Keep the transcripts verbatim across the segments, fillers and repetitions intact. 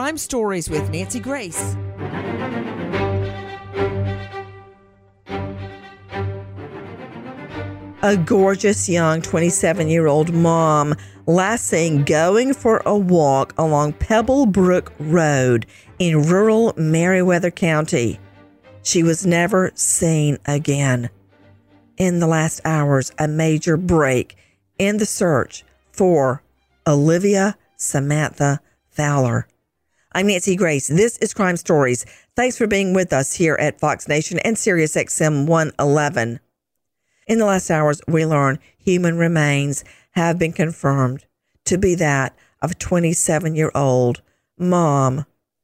Crime Stories with Nancy Grace. A gorgeous young twenty-seven-year-old mom last seen going for a walk along Pebble Brook Road in rural Meriwether County. She was never seen again. In the last hours, a major break in the search for Olivia Samantha Fowler. I'm Nancy Grace. This is Crime Stories. Thanks for being with us here at Fox Nation and Sirius X M one eleven. In the last hours, we learned human remains have been confirmed to be that of twenty-seven-year-old mom,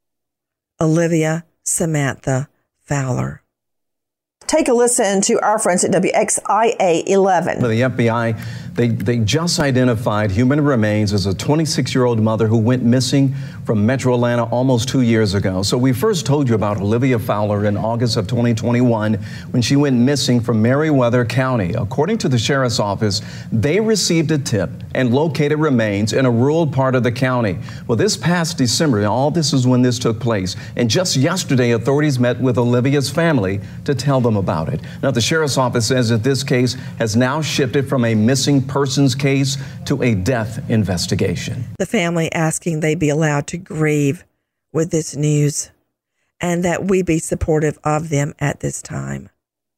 Olivia Samantha Fowler. Take a listen to our friends at W X I A eleven. The F B I, they, they just identified human remains as a twenty-six-year-old mother who went missing from Metro Atlanta almost two years ago. So we first told you about Olivia Fowler in August of twenty twenty-one when she went missing from Meriwether County. According to the sheriff's office, they received a tip and located remains in a rural part of the county. Well, this past December, all this is when this took place. And just yesterday, authorities met with Olivia's family to tell them about it. Now, the sheriff's office says that this case has now shifted from a missing persons case to a death investigation. The family asking they be allowed to grieve with this news and that we be supportive of them at this time.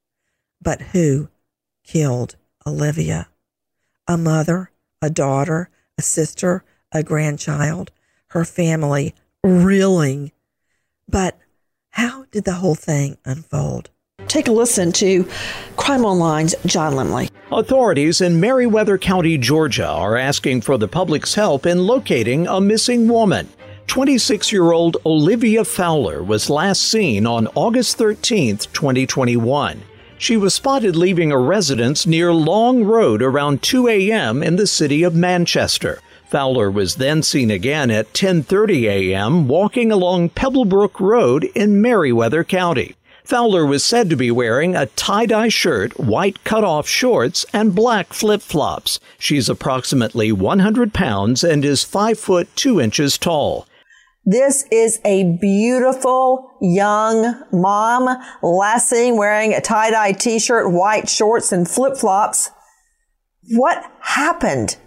But who killed Olivia? A mother, a daughter, a sister, a grandchild, her family reeling. But how did the whole thing unfold? Take a listen to Crime Online's John Limley. Authorities in Meriwether County, Georgia, are asking for the public's help in locating a missing woman. twenty-six-year-old Olivia Fowler was last seen on August thirteenth, twenty twenty-one. She was spotted leaving a residence near Long Road around two a.m. in the city of Manchester. Fowler was then seen again at ten thirty a.m. walking along Pebblebrook Road in Meriwether County. Fowler was said to be wearing a tie-dye shirt, white cutoff shorts, and black flip-flops. She's approximately one hundred pounds and is five foot two inches tall. This is a beautiful young mom, last seen wearing a tie-dye t-shirt, white shorts, and flip-flops. What happened?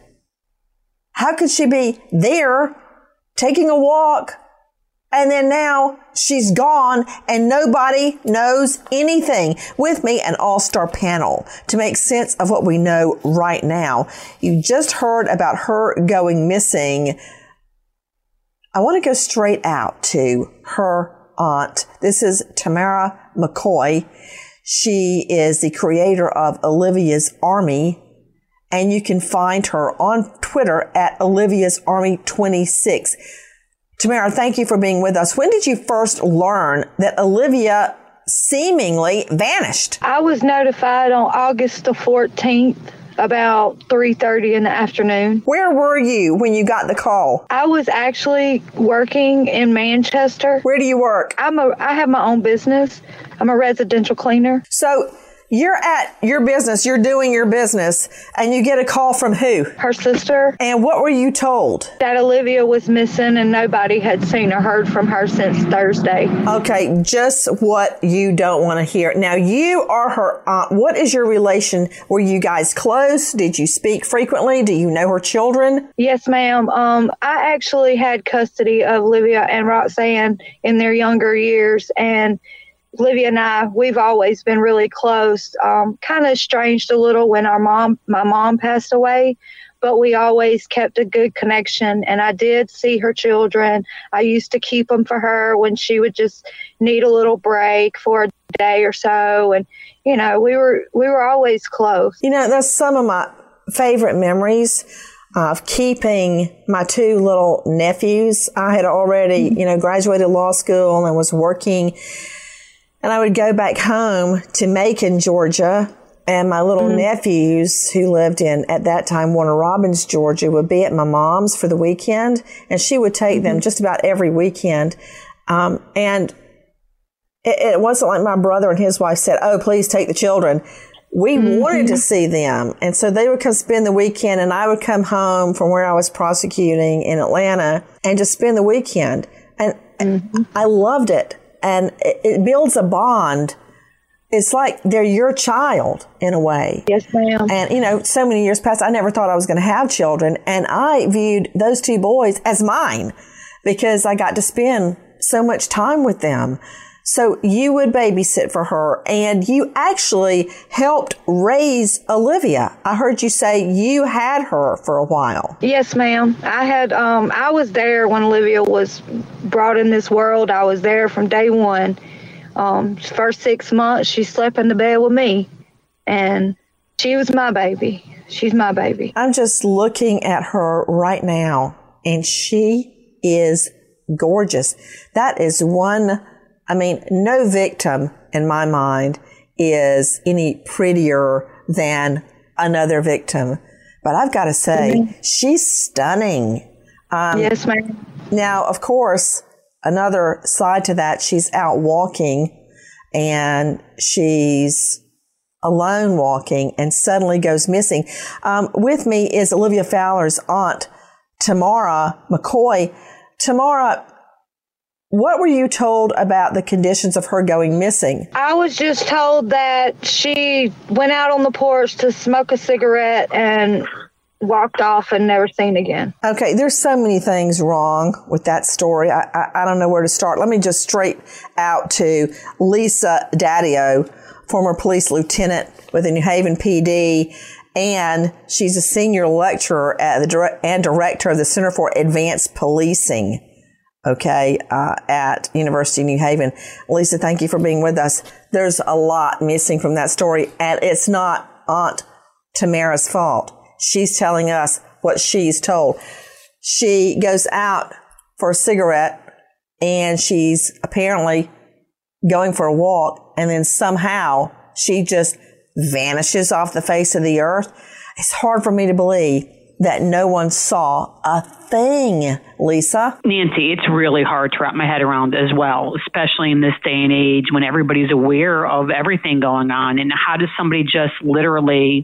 How could she be there taking a walk? And then now she's gone and nobody knows anything. With me, an all-star panel to make sense of what we know right now. You just heard about her going missing. I want to go straight out to her aunt. This is Tamara McCoy. She is the creator of Olivia's Army. And you can find her on Twitter at Olivia's Army twenty-six. Tamara, thank you for being with us. When did you first learn that Olivia seemingly vanished? I was notified on August the fourteenth, about three thirty in the afternoon. Where were you when you got the call? I was actually working in Manchester. Where do you work? I'm a, I have my own business. I'm a residential cleaner. So you're at your business, you're doing your business, and you get a call from who? Her sister. And what were you told? That Olivia was missing and nobody had seen or heard from her since Thursday. Okay, just what you don't want to hear. Now, you are her aunt. What is your relation? Were you guys close? Did you speak frequently? Do you know her children? Yes, ma'am. Um, I actually had custody of Olivia and Roxanne in their younger years, and Olivia and I, we've always been really close, um, kind of estranged a little when our mom, my mom passed away, but we always kept a good connection. And I did see her children. I used to keep them for her when she would just need a little break for a day or so. And, you know, we were, we were always close. You know, that's some of my favorite memories of keeping my two little nephews. I had already, you know, graduated law school and was working. And I would go back home to Macon, Georgia, and my little mm-hmm. nephews who lived in, at that time, Warner Robins, Georgia, would be at my mom's for the weekend. And she would take mm-hmm. them just about every weekend. Um, and it, it wasn't like my brother and his wife said, oh, please take the children. We mm-hmm. wanted to see them. And so they would come spend the weekend, and I would come home from where I was prosecuting in Atlanta and just spend the weekend. And, and mm-hmm. I loved it. And it, it builds a bond. It's like they're your child in a way. Yes, ma'am. And, you know, so many years past, I never thought I was going to have children. And I viewed those two boys as mine because I got to spend so much time with them. So you would babysit for her, and you actually helped raise Olivia. I heard you say you had her for a while. Yes, ma'am. I had, um, I was there when Olivia was brought in this world. I was there from day one. Um, first six months, she slept in the bed with me, and she was my baby. She's my baby. I'm just looking at her right now, and she is gorgeous. That is one, I mean, no victim in my mind is any prettier than another victim. But I've got to say, mm-hmm. she's stunning. Um, yes, ma'am. Now, of course, another side to that, she's out walking and she's alone walking and suddenly goes missing. Um, with me is Olivia Fowler's aunt, Tamara McCoy. Tamara, what were you told about the conditions of her going missing? I was just told that she went out on the porch to smoke a cigarette and walked off and never seen again. Okay, there's so many things wrong with that story. I, I, I don't know where to start. Let me just straight out to Lisa Daddio, former police lieutenant with the New Haven P D, and she's a senior lecturer at the direct, and director of the Center for Advanced Policing, okay, uh, at University of New Haven. Lisa, thank you for being with us. There's a lot missing from that story, and it's not Aunt Tamara's fault. She's telling us what she's told. She goes out for a cigarette, and she's apparently going for a walk, and then somehow she just vanishes off the face of the earth. It's hard for me to believe that no one saw a thing, Lisa. Nancy, it's really hard to wrap my head around as well, especially in this day and age when everybody's aware of everything going on. And how does somebody just literally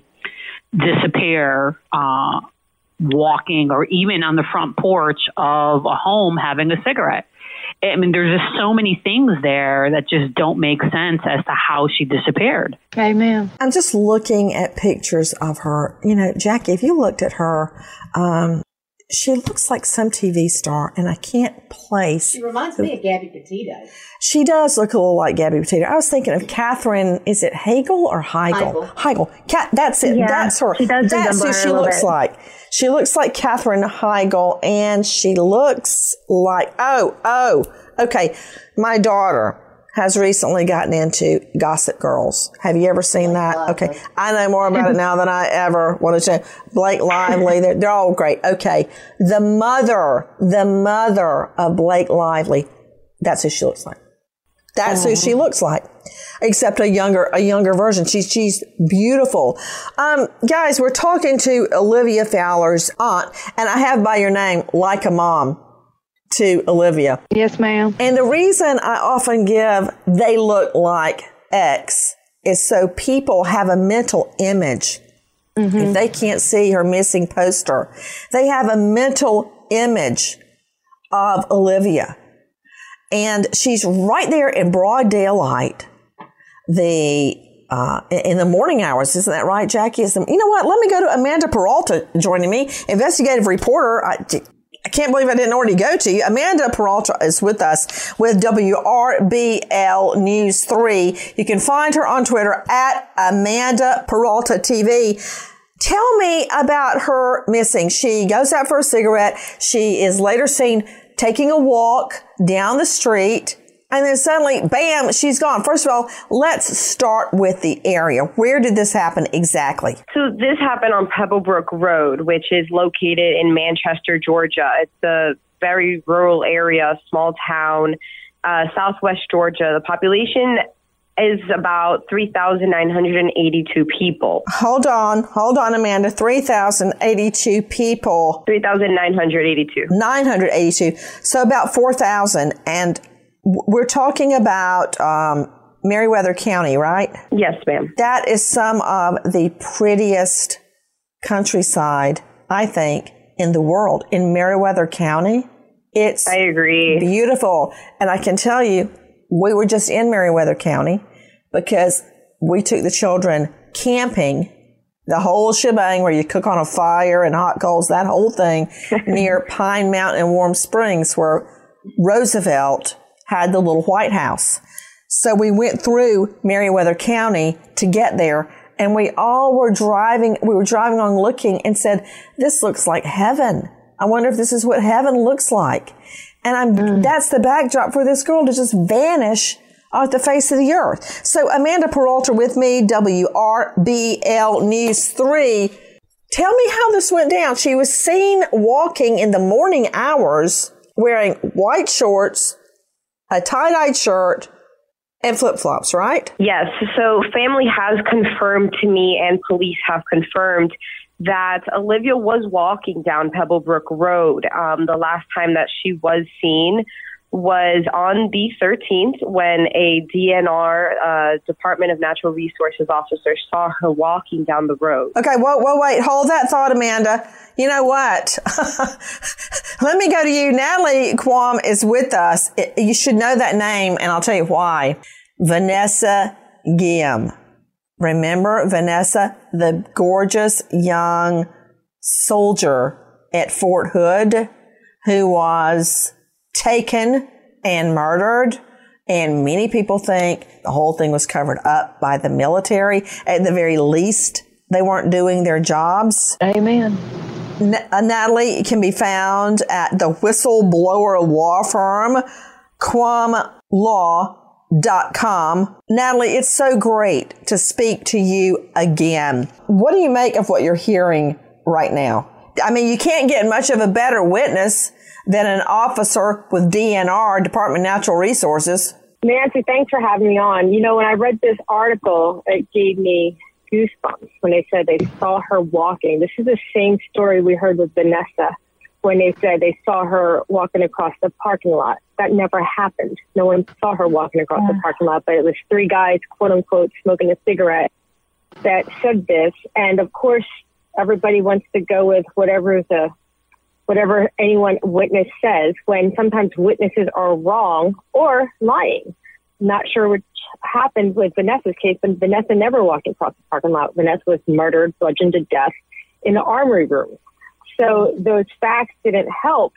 disappear uh, walking or even on the front porch of a home having a cigarette? I mean, there's just so many things there that just don't make sense as to how she disappeared. Amen. I'm just looking at pictures of her. You know, Jackie, if you looked at her, um, she looks like some T V star, and I can't place. She reminds me of Gabby Petito. She does look a little like Gabby Petito. I was thinking of Catherine, is it Hagel or Heigl? Heigl. Heigl. Cat, that's it. Yeah, that's her. she does That's who resemble her she a little looks bit. like. She looks like Catherine Heigl, and she looks like, oh, oh, okay. My daughter has recently gotten into Gossip Girls. Have you ever seen that? Okay. I know more about it now than I ever wanted to. Blake Lively, they're, they're all great. Okay. The mother, the mother of Blake Lively, that's who she looks like. That's who she looks like, except a younger, a younger version. She's, she's beautiful. Um, guys, we're talking to Olivia Fowler's aunt, and I have by your name, Like a Mom, to Olivia. Yes, ma'am. And the reason I often give they look like X is so people have a mental image. Mm-hmm. If they can't see her missing poster, they have a mental image of Olivia. And she's right there in broad daylight, the uh, in the morning hours. Isn't that right, Jackie? Is the, you know what? Let me go to Amanda Peralta joining me, investigative reporter. I, I can't believe I didn't already go to you. Amanda Peralta is with us with W R B L News three. You can find her on Twitter at Amanda Peralta T V. Tell me about her missing. She goes out for a cigarette. She is later seen taking a walk down the street, and then suddenly, bam, she's gone. First of all, let's start with the area. Where did this happen exactly? So this happened on Pebblebrook Road, which is located in Manchester, Georgia. It's a very rural area, small town, uh, southwest Georgia. The population is about three thousand nine hundred eighty-two people. Hold on. Hold on, Amanda. three thousand eighty-two people. three thousand nine hundred eighty-two. nine hundred eighty-two. So about four thousand. And we're talking about um, Meriwether County, right? Yes, ma'am. That is some of the prettiest countryside, I think, in the world. In Meriwether County It's I agree. Beautiful. And I can tell you, we were just in Meriwether County because we took the children camping, the whole shebang where you cook on a fire and hot coals, that whole thing, near Pine Mountain and Warm Springs, where Roosevelt had the little White House. So we went through Meriwether County to get there, and we all were driving, we were driving on looking and said, this looks like heaven. I wonder if this is what heaven looks like. And I'm, mm. that's the backdrop for this girl to just vanish off the face of the earth. So Amanda Peralta with me, W R B L News three. Tell me how this went down. She was seen walking in the morning hours wearing white shorts, a tie-dyed shirt, and flip-flops, right? Yes. So family has confirmed to me, and police have confirmed, that Olivia was walking down Pebblebrook Road. Um, the last time that she was seen was on the thirteenth, when a D N R, uh, Department of Natural Resources officer, saw her walking down the road. Okay, well, well, wait, hold that thought, Amanda. You know what? Let me go to you. Natalie Quam is with us. It, you should know that name, and I'll tell you why. Vanessa Guillen. Remember Vanessa, the gorgeous young soldier at Fort Hood who was taken and murdered? And many people think the whole thing was covered up by the military. At the very least, they weren't doing their jobs. Amen. N- uh, Natalie can be found at the whistleblower law firm, quam law dot com. Natalie, it's so great to speak to you again. What do you make of what you're hearing right now? I mean, you can't get much of a better witness than an officer with D N R, Department of Natural Resources. Nancy, thanks for having me on. You know, when I read this article, it gave me goosebumps when they said they saw her walking. This is the same story we heard with Vanessa when they said they saw her walking across the parking lot. That never happened. No one saw her walking across yeah. the parking lot, but it was three guys, quote unquote, smoking a cigarette that said this. And of course, everybody wants to go with whatever the whatever anyone witness says, when sometimes witnesses are wrong or lying. Not sure what happened with Vanessa's case, but Vanessa never walked across the parking lot. Vanessa was murdered, bludgeoned to death in the armory room. So those facts didn't help,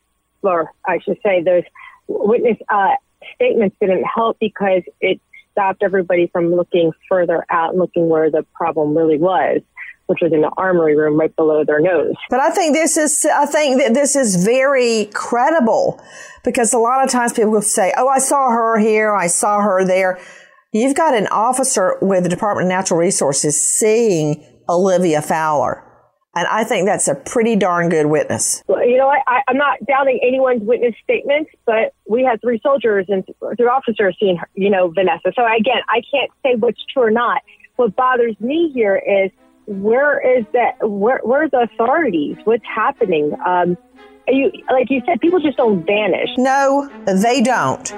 or I should say those witness uh, statements didn't help, because it stopped everybody from looking further out and looking where the problem really was, which was in the armory room right below their nose. But I think this is, I think that this is very credible, because a lot of times people will say, oh, I saw her here, I saw her there. You've got an officer with the Department of Natural Resources seeing Olivia Fowler. And I think that's a pretty darn good witness. Well, you know what? I, I'm not doubting anyone's witness statements, but we had three soldiers and three officers seeing, her, you know, Vanessa. So again, I can't say what's true or not. What bothers me here is, where is that? Where, where's the authorities? What's happening? Um, you, like you said, people just don't vanish. No, they don't.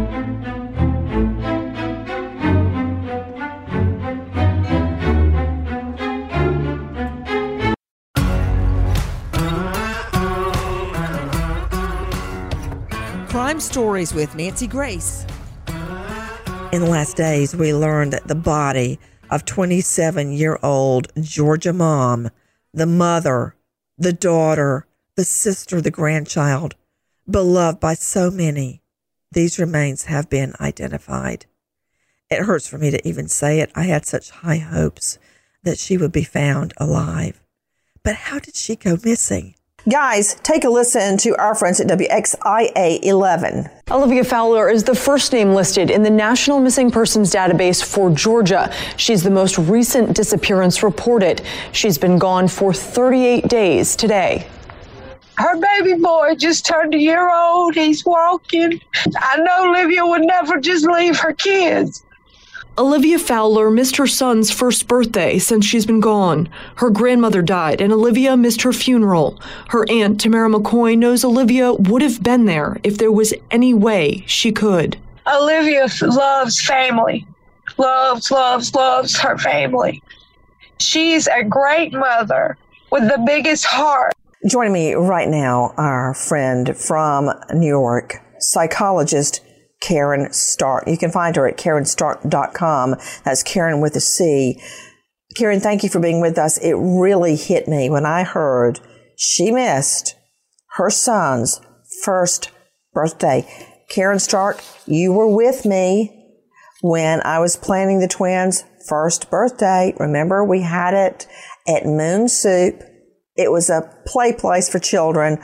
Crime Stories with Nancy Grace. In the last days, we learned that the body of twenty-seven-year-old Georgia mom, the mother, the daughter, the sister, the grandchild, beloved by so many, these remains have been identified. It hurts for me to even say it. I had such high hopes that she would be found alive. But how did she go missing? Guys, take a listen to our friends at W X I A eleven. Olivia Fowler is the first name listed in the National Missing Persons Database for Georgia. She's the most recent disappearance reported. She's been gone for thirty-eight days today. Her baby boy just turned a year old. He's walking. I know Olivia would never just leave her kids. Olivia Fowler missed her son's first birthday since she's been gone. Her grandmother died, and Olivia missed her funeral. Her aunt, Tamara McCoy, knows Olivia would have been there if there was any way she could. Olivia loves family. Loves, loves, loves her family. She's a great mother with the biggest heart. Joining me right now, our friend from New York, psychologist Karen Stark. You can find her at karen stark dot com. That's Karen with a C. Karen, thank you for being with us. It really hit me when I heard she missed her son's first birthday. Karen Stark, you were with me when I was planning the twins' first birthday. Remember, we had it at Moon Soup. It was a play place for children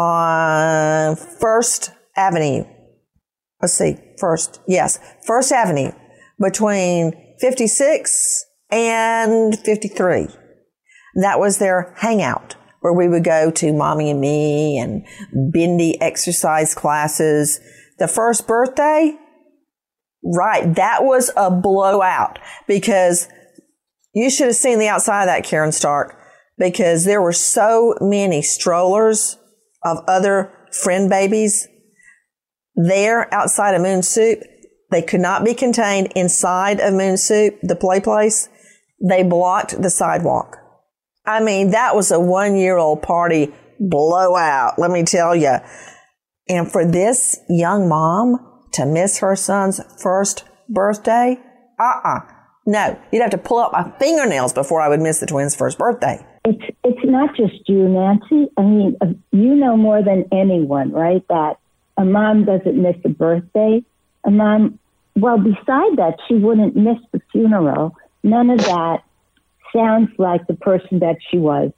on First Avenue. Let's see, First, yes, First Avenue between fifty-six and fifty-three. That was their hangout where we would go to Mommy and Me and bendy exercise classes. The first birthday, right, that was a blowout because you should have seen the outside of that, Karen Stark, because there were so many strollers of other friend babies there outside of Moon Soup. They could not be contained inside of Moon Soup, the play place. They blocked the sidewalk. I mean, that was a one-year-old party blowout, let me tell you. And for this young mom to miss her son's first birthday, uh-uh. No, you'd have to pull out my fingernails before I would miss the twins' first birthday. It's it's not just you, Nancy. I mean, you know more than anyone, right, that a mom doesn't miss a birthday. A mom, well, beside that, she wouldn't miss the funeral. None of that sounds like the person that she was.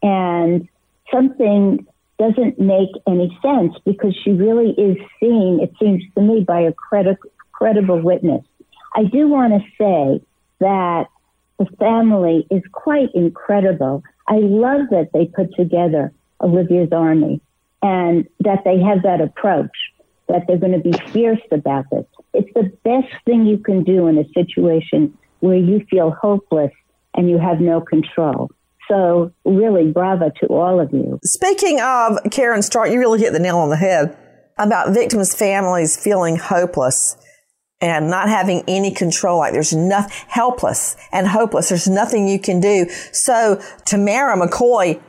And something doesn't make any sense because she really is seen, it seems to me, by a credi- credible witness. I do want to say that the family is quite incredible. I love that they put together Olivia's Army and that they have that approach, that they're going to be fierce about this. It's the best thing you can do in a situation where you feel hopeless and you have no control. So really, bravo to all of you. Speaking of Karen Stark, you really hit the nail on the head about victims' families feeling hopeless and not having any control, like there's nothing, helpless and hopeless. There's nothing you can do. So Tamara McCoy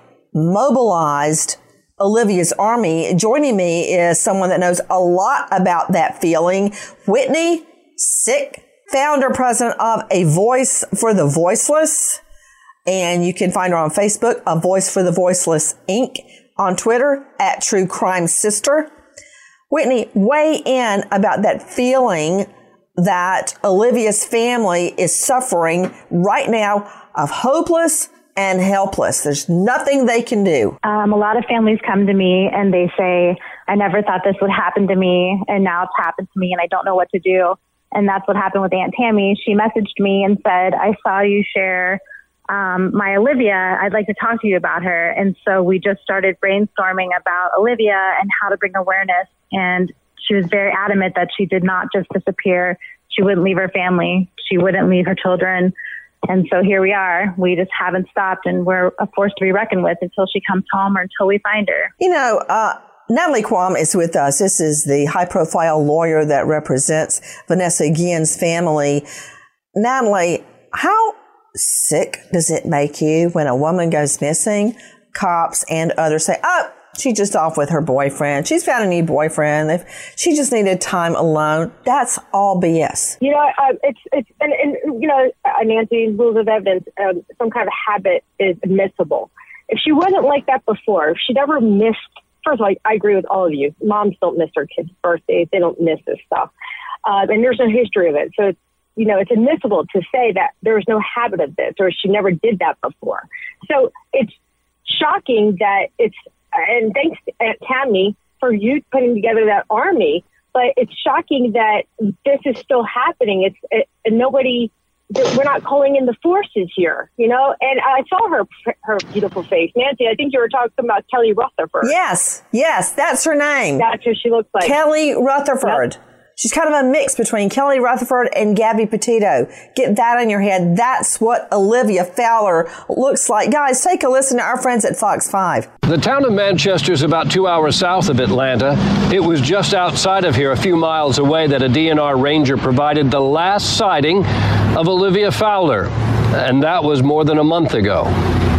mobilized Olivia's Army. Joining me is someone that knows a lot about that feeling. Whitney Sick, founder, president of A Voice for the Voiceless. And you can find her on Facebook, A Voice for the Voiceless Incorporated, on Twitter, at True Crime Sister. Whitney, weigh in about that feeling that Olivia's family is suffering right now of hopeless and helpless. There's nothing they can do. Um, a lot of families come to me and they say, I never thought this would happen to me, and now it's happened to me and I don't know what to do. And that's what happened with Aunt Tammy. She messaged me and said, I saw you share um, my Olivia. I'd like to talk to you about her. And so we just started brainstorming about Olivia and how to bring awareness. And she was very adamant that she did not just disappear. She wouldn't leave her family. She wouldn't leave her children. And so here we are. We just haven't stopped, and we're a force to be reckoned with until she comes home or until we find her. You know, uh, Natalie Quam is with us. This is the high-profile lawyer that represents Vanessa Guillen's family. Natalie, how sick does it make you when a woman goes missing? Cops and others say, oh, she's just off with her boyfriend. She's found a new boyfriend. If she just needed time alone. That's all B S. You know, uh, it's, it's, and, and, you know, uh, Nancy, rules of evidence, um, some kind of habit is admissible. If she wasn't like that before, if she never missed, first of all, I agree with all of you. Moms don't miss their kids' birthdays. They don't miss this stuff. Uh, and there's no history of it. So, it's, you know, it's admissible to say that there's no habit of this, or she never did that before. So it's shocking that it's, and thanks to Aunt Tammy for you putting together that army, but it's shocking that this is still happening. It's it, and nobody, we're not calling in the forces here, you know? And I saw her her beautiful face. Nancy, I think you were talking about Kelly Rutherford. Yes, yes, that's her name. That's what she looks like. Kelly Rutherford. Yep. She's kind of a mix between Kelly Rutherford and Gabby Petito. Get that in your head. That's what Olivia Fowler looks like. Guys, take a listen to our friends at Fox five. The town of Manchester is about two hours south of Atlanta. It was just outside of here, a few miles away, that a D N R ranger provided the last sighting of Olivia Fowler, and that was more than a month ago.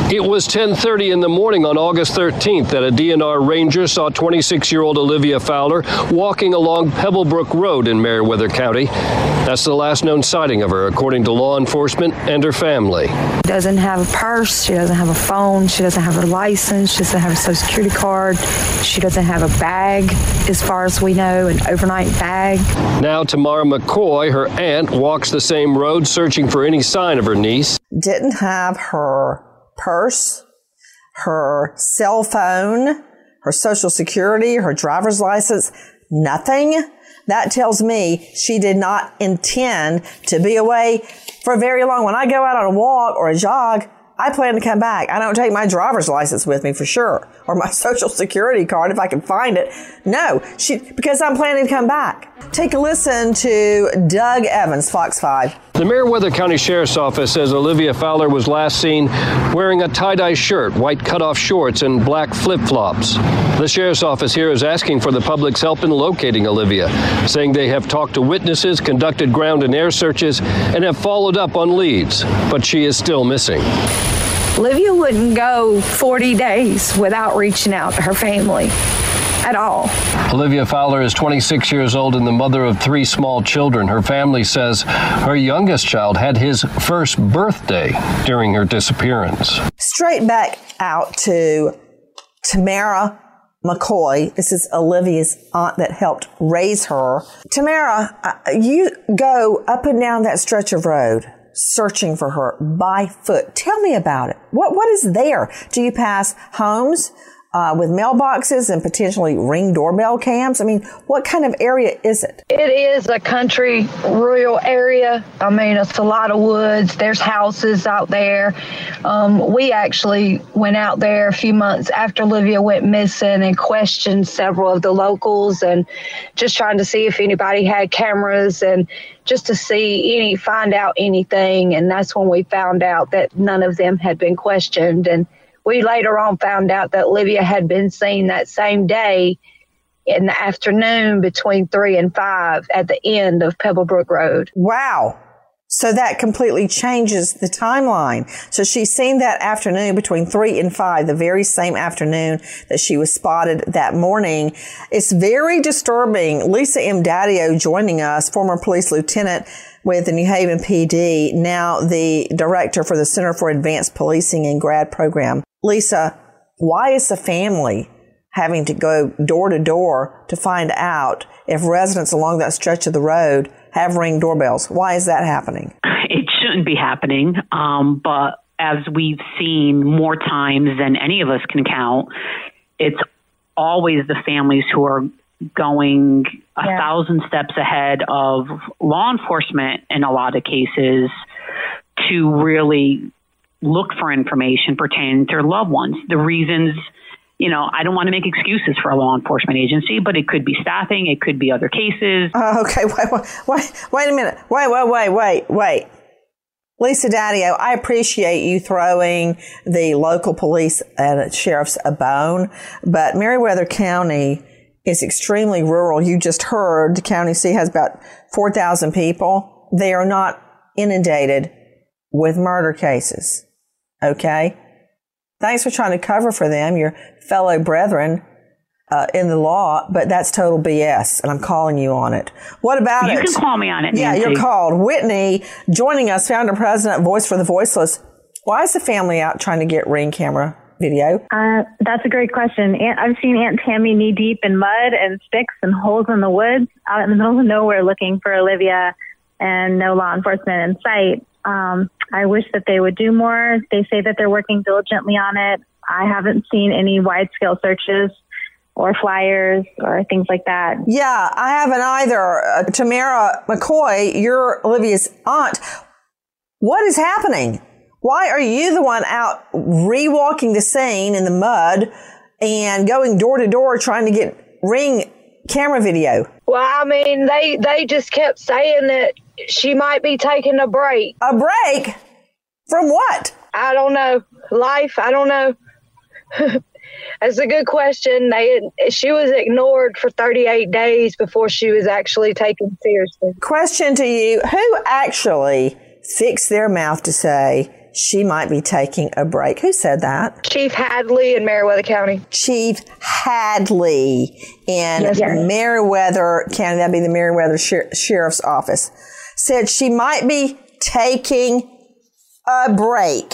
It was ten thirty in the morning on August thirteenth that a D N R ranger saw twenty-six-year-old Olivia Fowler walking along Pebblebrook Road in Meriwether County. That's the last known sighting of her, according to law enforcement and her family. She doesn't have a purse. She doesn't have a phone. She doesn't have her license. She doesn't have a social security card. She doesn't have a bag, as far as we know, an overnight bag. Now Tamara McCoy, her aunt, walks the same road searching for any sign of her niece. Didn't have her purse, her cell phone, her social security, her driver's license, nothing. That tells me she did not intend to be away for very long. When I go out on a walk or a jog, I plan to come back. I don't take my driver's license with me for sure, or my social security card if I can find it. No, she because I'm planning to come back. Take a listen to Doug Evans, Fox five. The Meriwether County Sheriff's Office says Olivia Fowler was last seen wearing a tie-dye shirt, white cutoff shorts, and black flip-flops. The Sheriff's Office here is asking for the public's help in locating Olivia, saying they have talked to witnesses, conducted ground and air searches, and have followed up on leads, but she is still missing. Olivia wouldn't go forty days without reaching out to her family at all. Olivia Fowler is twenty-six years old and the mother of three small children. Her family says her youngest child had his first birthday during her disappearance. Straight back out to Tamara McCoy. This is Olivia's aunt that helped raise her. Tamara, you go up and down that stretch of road searching for her by foot. Tell me about it. What What is there? Do you pass homes uh, with mailboxes and potentially Ring doorbell cams? I mean, what kind of area is it? It is a country rural area. I mean, it's a lot of woods. There's houses out there. Um, we actually went out there a few months after Olivia went missing and questioned several of the locals and just trying to see if anybody had cameras and just to see any, find out anything. And that's when we found out that none of them had been questioned. And we later on found out that Olivia had been seen that same day in the afternoon between three and five at the end of Pebblebrook Road. Wow. So that completely changes the timeline. So she's seen that afternoon between three and five, the very same afternoon that she was spotted that morning. It's very disturbing. Lisa M. Daddio joining us, former police lieutenant with the New Haven P D, now the director for the Center for Advanced Policing and Grad Program. Lisa, why is the family having to go door to door to find out if residents along that stretch of the road have Ring doorbells? Why is that happening? It shouldn't be happening, um, but as we've seen more times than any of us can count, it's always the families who are going a yeah. thousand steps ahead of law enforcement in a lot of cases to really look for information pertaining to their loved ones. The reasons, you know, I don't want to make excuses for a law enforcement agency, but it could be staffing. It could be other cases. Uh, okay, wait, wait, wait, wait a minute. Wait, wait, wait, wait, wait. Lisa Daddio, I appreciate you throwing the local police and sheriffs a bone, but Meriwether County is extremely rural. You just heard the county seat has about four thousand people. They are not inundated with murder cases. Okay? Thanks for trying to cover for them, your fellow brethren uh, in the law, but that's total B S, and I'm calling you on it. What about you it? You can call me on it, Yeah, Nancy. You're called. Whitney, joining us, founder, president, Voice for the Voiceless. Why is the family out trying to get Ring camera video? Uh, that's a great question. Aunt, I've seen Aunt Tammy knee deep in mud and sticks and holes in the woods out in the middle of nowhere looking for Olivia and no law enforcement in sight. Um, I wish that they would do more. They say that they're working diligently on it. I haven't seen any wide-scale searches or flyers or things like that. Yeah, I haven't either. Uh, Tamara McCoy, you're Olivia's aunt. What is happening? Why are you the one out re-walking the scene in the mud and going door to door trying to get Ring camera video? Well, I mean, they, they just kept saying that she might be taking a break. A break? From what? I don't know. Life, I don't know. That's a good question. They She was ignored for thirty-eight days before she was actually taken seriously. Question to you. Who actually fixed their mouth to say she might be taking a break. Who said that? Chief Hadley in Meriwether County. Chief Hadley in yes, yes. Meriwether County, that'd be the Meriwether Sher- Sheriff's Office, said she might be taking a break.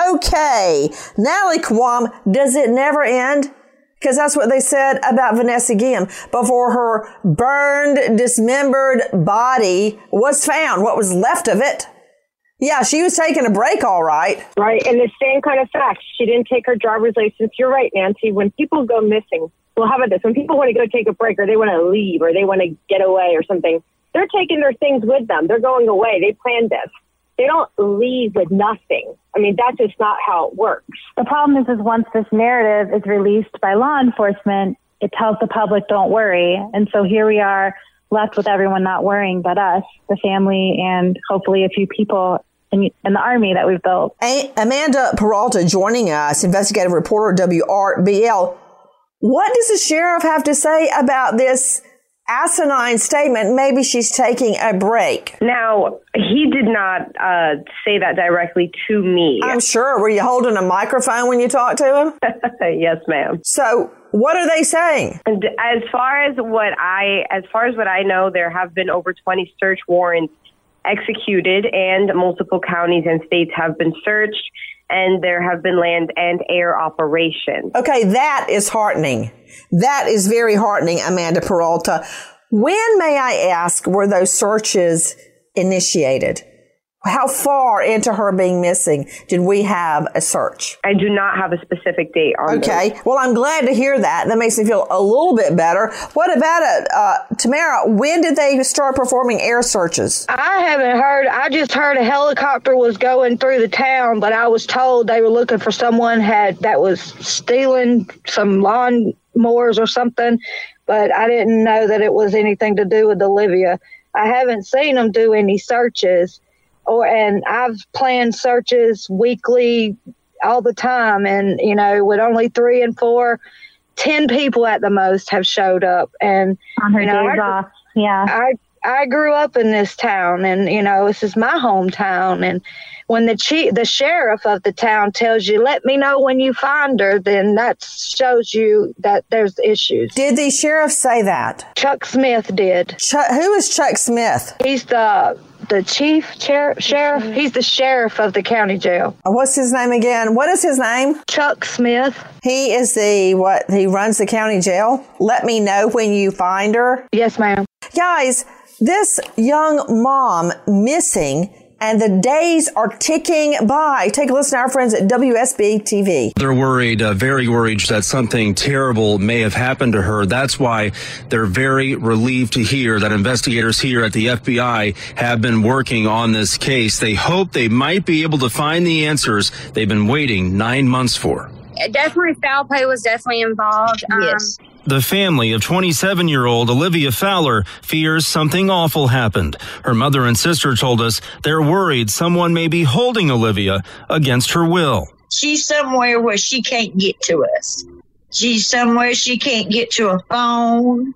Okay. Natalie Quam, does it never end? Because that's what they said about Vanessa Guillen before her burned, dismembered body was found. What was left of it? Yeah, she was taking a break, all right. Right, and the same kind of facts. She didn't take her driver's license. You're right, Nancy. When people go missing, well, how about this? When people want to go take a break or they want to leave or they want to get away or something, they're taking their things with them. They're going away. They planned this. They don't leave with nothing. I mean, that's just not how it works. The problem is, is once this narrative is released by law enforcement, it tells the public, don't worry. And so here we are left with everyone not worrying but us, the family, and hopefully a few people in, in the Army that we've built. A- Amanda Peralta joining us, investigative reporter, W R B L. What does the sheriff have to say about this asinine statement? Maybe she's taking a break. Now, he did not uh, say that directly to me. I'm sure. Were you holding a microphone when you talked to him? Yes, ma'am. So what are they saying? And as far as what I, as far as what I know, there have been over twenty search warrants executed, and multiple counties and states have been searched, and there have been land and air operations. Okay, that is heartening. That is very heartening, Amanda Peralta. When, may I ask, were those searches initiated? How far into her being missing did we have a search? I do not have a specific date on Okay. those. Well, I'm glad to hear that. That makes me feel a little bit better. What about it? Uh, Tamara, when did they start performing air searches? I haven't heard. I just heard a helicopter was going through the town, but I was told they were looking for someone had that was stealing some lawn mowers or something, but I didn't know that it was anything to do with Olivia. I haven't seen them do any searches. Or and I've planned searches weekly all the time, and you know, with only three and four, ten people at the most have showed up. And on her you know, days I, off, yeah. I I grew up in this town, and you know, this is my hometown. And when the chief, the sheriff of the town tells you, "Let me know when you find her," then that shows you that there's issues. Did the sheriff say that? Chuck Smith did. Ch- who is Chuck Smith? He's the the chief chair, sheriff. He's the sheriff of the county jail. What's his name again? What is his name? Chuck Smith. He is the, what, he runs the county jail? Let me know when you find her. Yes, ma'am. Guys, this young mom missing, and the days are ticking by. Take a listen to our friends at W S B T V. They're worried, uh, very worried that something terrible may have happened to her. That's why they're very relieved to hear that investigators here at the F B I have been working on this case. They hope they might be able to find the answers they've been waiting nine months for. Definitely foul play was definitely involved. Um, yes. The family of twenty-seven-year-old Olivia Fowler fears something awful happened. Her mother and sister told us they're worried someone may be holding Olivia against her will. She's somewhere where she can't get to us. She's somewhere she can't get to a phone.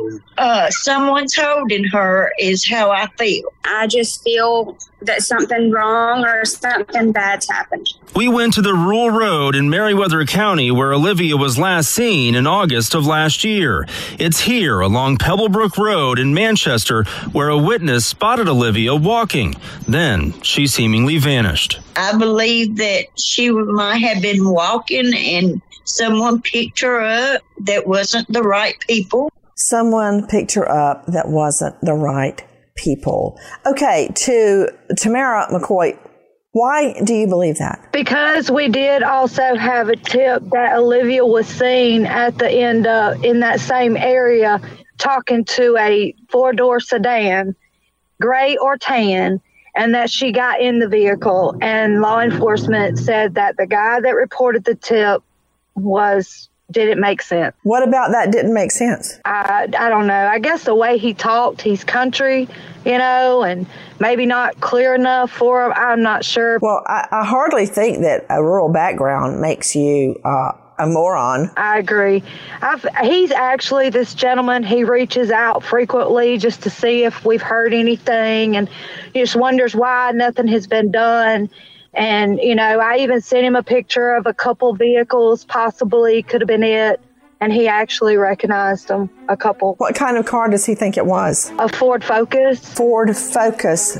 Uh, someone's holding her is how I feel. I just feel that something wrong or something bad's happened. We went to the rural road in Meriwether County where Olivia was last seen in August of last year. It's here along Pebblebrook Road in Manchester where a witness spotted Olivia walking. Then she seemingly vanished. I believe that she might have been walking and someone picked her up that wasn't the right people. Someone picked her up that wasn't the right people. Okay, to Tamara McCoy, why do you believe that? Because we did also have a tip that Olivia was seen at the end of, in that same area, talking to a four-door sedan, gray or tan, and that she got in the vehicle. And law enforcement said that the guy that reported the tip was... didn't make sense. What about that didn't make sense? I, I don't know. I guess the way he talked, he's country, you know, and maybe not clear enough for him. I'm not sure. Well, I, I hardly think that a rural background makes you uh, a moron. I agree. I've, he's actually, this gentleman, he reaches out frequently just to see if we've heard anything, and he just wonders why nothing has been done. And, you know, I even sent him a picture of a couple vehicles, possibly could have been it. And he actually recognized them, a couple. What kind of car does he think it was? A Ford Focus. Ford Focus.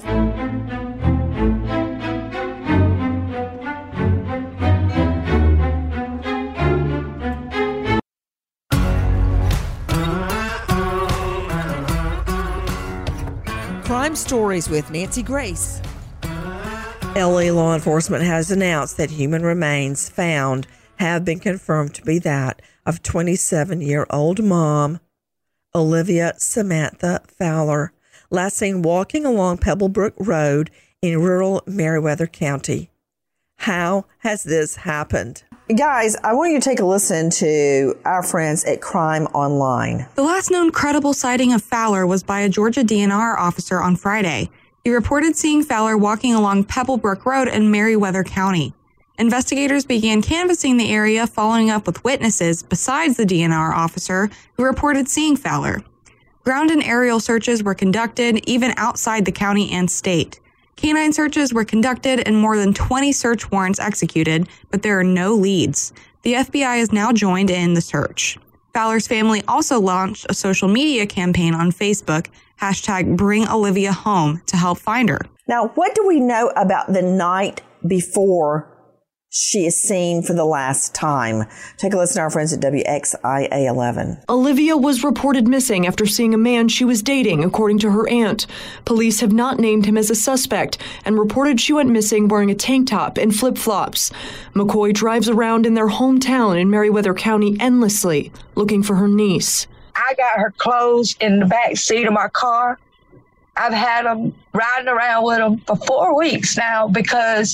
Crime Stories with Nancy Grace. L A law enforcement has announced that human remains found have been confirmed to be that of twenty-seven-year-old mom, Olivia Samantha Fowler, last seen walking along Pebblebrook Road in rural Meriwether County. How has this happened? Guys, I want you to take a listen to our friends at Crime Online. The last known credible sighting of Fowler was by a Georgia D N R officer on Friday. He reported seeing Fowler walking along Pebblebrook Road in Meriwether County. Investigators began canvassing the area, following up with witnesses besides the D N R officer who reported seeing Fowler. Ground and aerial searches were conducted even outside the county and state. Canine searches were conducted and more than twenty search warrants executed, but there are no leads. The F B I is now joined in the search. Fowler's family also launched a social media campaign on Facebook, hashtag Bring Olivia Home, to help find her. Now, what do we know about the night before she is seen for the last time? Take a listen to our friends at W X I A eleven. Olivia was reported missing after seeing a man she was dating, according to her aunt. Police have not named him as a suspect and reported she went missing wearing a tank top and flip-flops. McCoy drives around in their hometown in Meriwether County endlessly, looking for her niece. I got her clothes in the back seat of my car. I've had them riding around with them for four weeks now because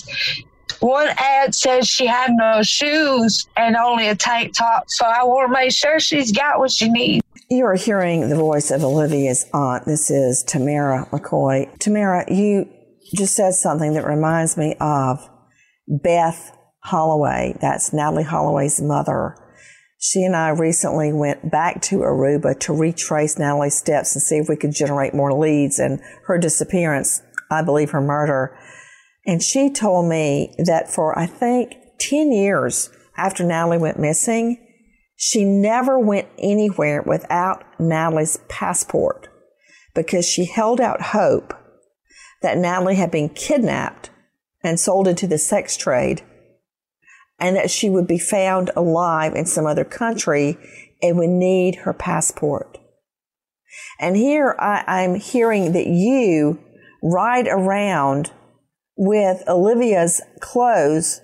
one ad says she had no shoes and only a tank top, so I want to make sure she's got what she needs. You are hearing the voice of Olivia's aunt. This is Tamara McCoy. Tamara, you just said something that reminds me of Beth Holloway. That's Natalie Holloway's mother. She and I recently went back to Aruba to retrace Natalie's steps and see if we could generate more leads and her disappearance, I believe her murder. And she told me that for, I think, ten years after Natalie went missing, she never went anywhere without Natalie's passport because she held out hope that Natalie had been kidnapped and sold into the sex trade and that she would be found alive in some other country and would need her passport. And here I, I'm hearing that you ride around with Olivia's clothes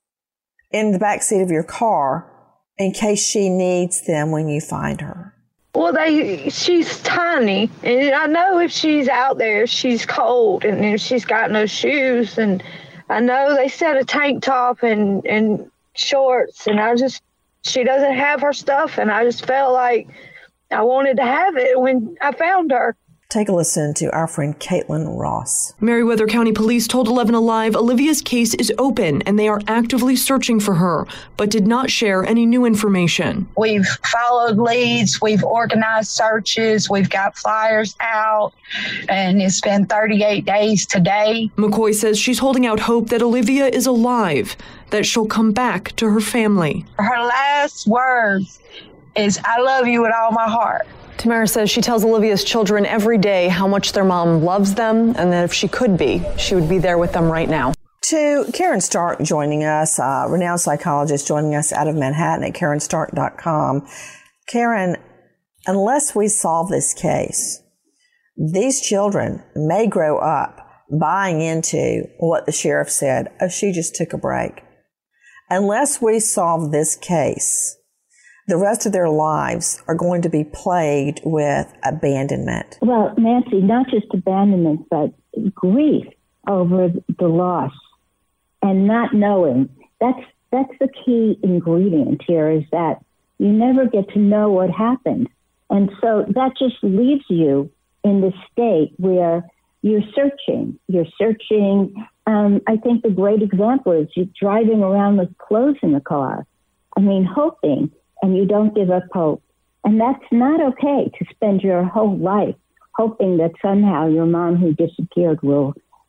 in the backseat of your car in case she needs them when you find her. Well, they she's tiny, and I know if she's out there, she's cold, and if she's got no shoes, and I know they said a tank top and, and shorts, and I just, she doesn't have her stuff, and I just felt like I wanted to have it when I found her. Take a listen to our friend Caitlin Ross. Meriwether County Police told eleven Alive Olivia's case is open and they are actively searching for her, but did not share any new information. We've followed leads, we've organized searches, we've got flyers out, and it's been thirty-eight days today. McCoy says she's holding out hope that Olivia is alive, that she'll come back to her family. Her last words is, "I love you with all my heart." Tamara says she tells Olivia's children every day how much their mom loves them and that if she could be, she would be there with them right now. To Karen Stark joining us, a renowned psychologist joining us out of Manhattan at Karen Stark dot com. Karen, unless we solve this case, these children may grow up buying into what the sheriff said, oh, she just took a break. Unless we solve this case, the rest of their lives are going to be plagued with abandonment. Well, Nancy, not just abandonment, but grief over the loss and not knowing. That's that's the key ingredient here, is that you never get to know what happened. And so that just leaves you in the state where you're searching. You're searching. Um, I think the great example is you're driving around with clothes in the car. I mean, hoping. And you don't give up hope. And that's not okay, to spend your whole life hoping that somehow your mom who disappeared will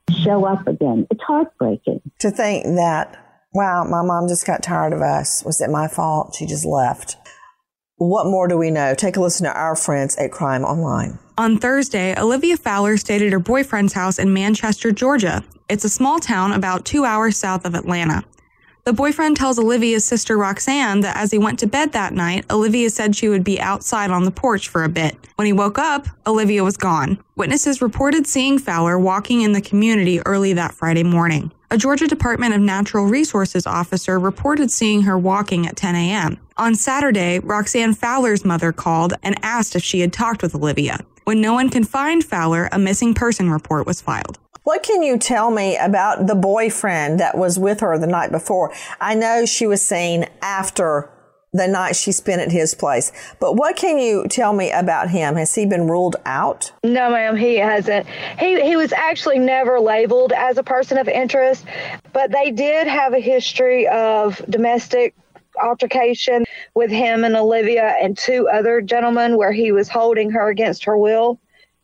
show up again. It's heartbreaking. To think that, wow, my mom just got tired of us. Was it my fault? She just left. What more do we know? Take a listen to our friends at Crime Online. On Thursday, Olivia Fowler stayed at her boyfriend's house in Manchester, Georgia. It's a small town about two hours south of Atlanta. The boyfriend tells Olivia's sister Roxanne that as he went to bed that night, Olivia said she would be outside on the porch for a bit. When he woke up, Olivia was gone. Witnesses reported seeing Fowler walking in the community early that Friday morning. A Georgia Department of Natural Resources officer reported seeing her walking at ten a.m. On Saturday, Roxanne Fowler's mother called and asked if she had talked with Olivia. When no one can find Fowler, a missing person report was filed. What can you tell me about the boyfriend that was with her the night before? I know she was seen after the night she spent at his place, but what can you tell me about him? Has he been ruled out? No, ma'am, he hasn't. He he was actually never labeled as a person of interest, but they did have a history of domestic altercation with him and Olivia and two other gentlemen where he was holding her against her will.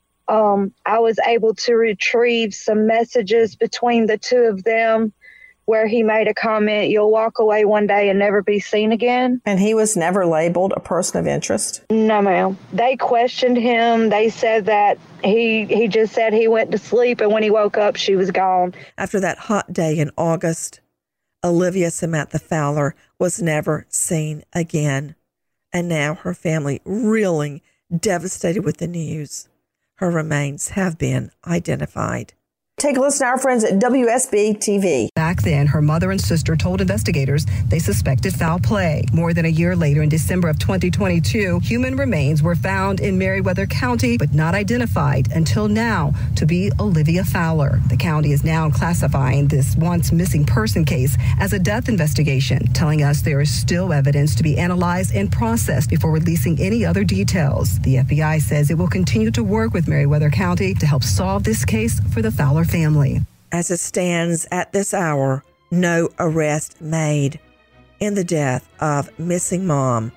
Um, I was able to retrieve some messages between the two of them where he made a comment, "You'll walk away one day and never be seen again." And he was never labeled a person of interest? No, ma'am. They questioned him. They said that he he just said he went to sleep, and when he woke up, she was gone. After that hot day in August, Olivia Samantha Fowler was never seen again. And now her family reeling, devastated with the news. Her remains have been identified. Take a listen to our friends at W S B T V. Back then, her mother and sister told investigators they suspected foul play. More than a year later, in December of twenty twenty-two, human remains were found in Meriwether County, but not identified until now to be Olivia Fowler. The county is now classifying this once missing person case as a death investigation, telling us there is still evidence to be analyzed and processed before releasing any other details. The F B I says it will continue to work with Meriwether County to help solve this case for the Fowler family. As it stands at this hour, no arrest made in the death of missing mom,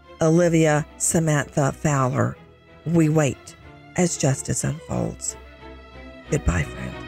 Olivia Samantha Fowler. We wait as justice unfolds. Goodbye, friends.